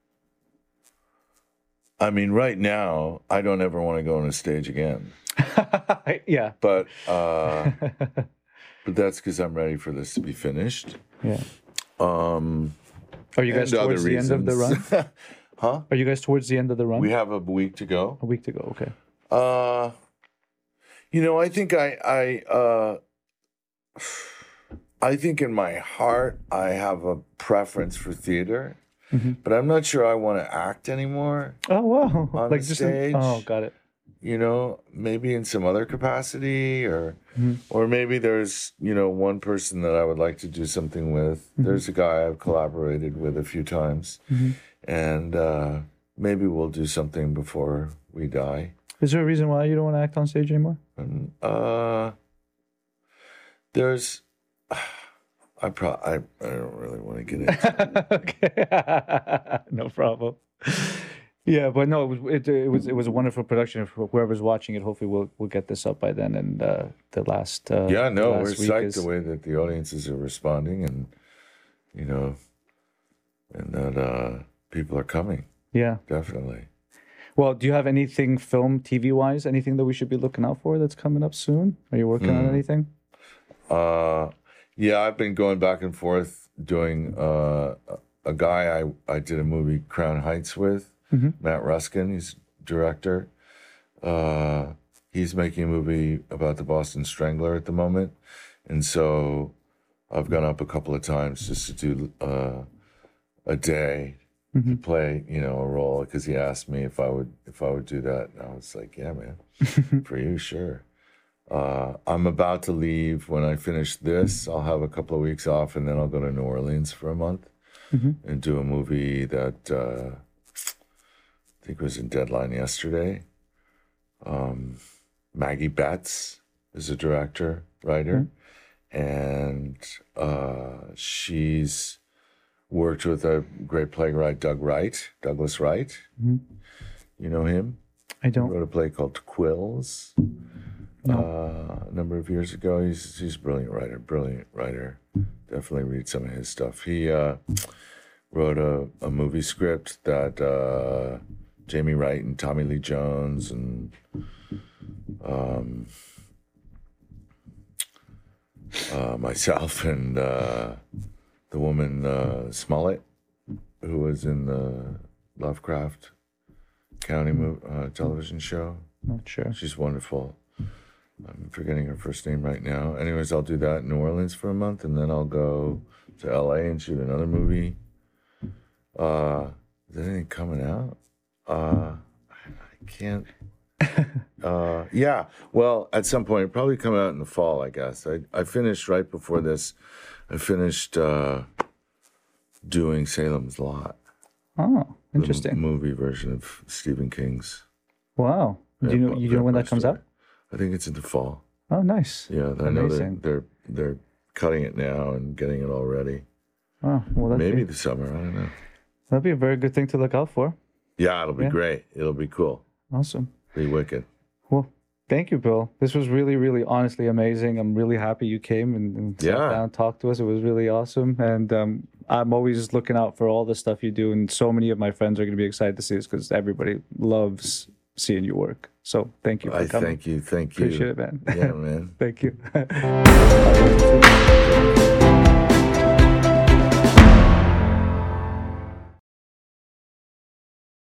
I mean, right now, I don't ever want to go on a stage again. Yeah, But uh, but that's because I'm ready for this to be finished. yeah. Um, Are you guys and other towards the end of the run? reasons. Huh? Are you guys towards the end of the run? We have a week to go. A week to go. Okay. Uh, you know, I think I, I, uh, I think in my heart I have a preference for theater, Mm-hmm. but I'm not sure I want to act anymore. Oh wow! On like the just in- stage? oh, got it. You know, maybe in some other capacity, or, Mm-hmm. or maybe there's, you know, one person that I would like to do something with. Mm-hmm. There's a guy I've collaborated with a few times, and uh, maybe we'll do something before we die. Is there a reason why you don't want to act on stage anymore? And, uh, there's, I pro, I, I don't really want to get into it. Okay, no problem. Yeah, but no, it was it, it was it was a wonderful production. For whoever's watching it, hopefully we'll we'll get this up by then. And uh, the last uh, Yeah, no, the we're last week psyched is- the way that the audiences are responding, and you know, and that uh, people are coming. Yeah. Definitely. Well, do you have anything film, T V wise, anything that we should be looking out for that's coming up soon? Are you working on anything? Uh, yeah, I've been going back and forth doing uh, a guy I I did a movie Crown Heights with, Matt Ruskin. He's director. Uh, he's making a movie about the Boston Strangler at the moment, and so I've gone up a couple of times just to do uh, a day to play, you know, a role, because he asked me if I would if I would do that, and I was like, yeah, man, for you, sure. Uh, I'm about to leave. When I finish this, I'll have a couple of weeks off, and then I'll go to New Orleans for a month and do a movie that uh, I think was in Deadline yesterday. Um, Maggie Betts is a director, writer, and uh, she's worked with a great playwright, Doug Wright, Douglas Wright. You know him? I He don't. wrote a play called Quills uh, a number of years ago. He's he's a brilliant writer, brilliant writer. Definitely read some of his stuff. He uh, wrote a, a movie script that uh, Jamie Wright and Tommy Lee Jones and um, uh, myself and uh, the woman uh, Smollett, who was in the Lovecraft County mo- uh, television show. Not sure. She's wonderful. I'm forgetting her first name right now. Anyways, I'll do that in New Orleans for a month, and then I'll go to L A and shoot another movie. Uh, is there anything coming out? Uh, I, I can't. Uh, yeah. Well, at some point, it'll probably come out in the fall, I guess. I I finished right before this. I finished uh, doing Salem's Lot, Oh, the interesting. movie version of Stephen King's. Wow. Do you know? You know when that comes out? I think it's in the fall. Oh, nice. Yeah, I know they're, Amazing. they're they're cutting it now and getting it all ready. Oh, well, that'd Maybe be, the summer. I don't know. that'd be a very good thing to look out for. Yeah, it'll be Yeah. great. It'll be cool. Awesome. Be wicked. Well, thank you, Bill. This was really, really, honestly amazing. I'm really happy you came and, and sat Yeah. down and talked to us. It was really awesome. And um, I'm always looking out for all the stuff you do. And so many of my friends are going to be excited to see this because everybody loves seeing you work. So thank you for I coming. thank you. Thank you. Appreciate it, man. Yeah, man. Thank you.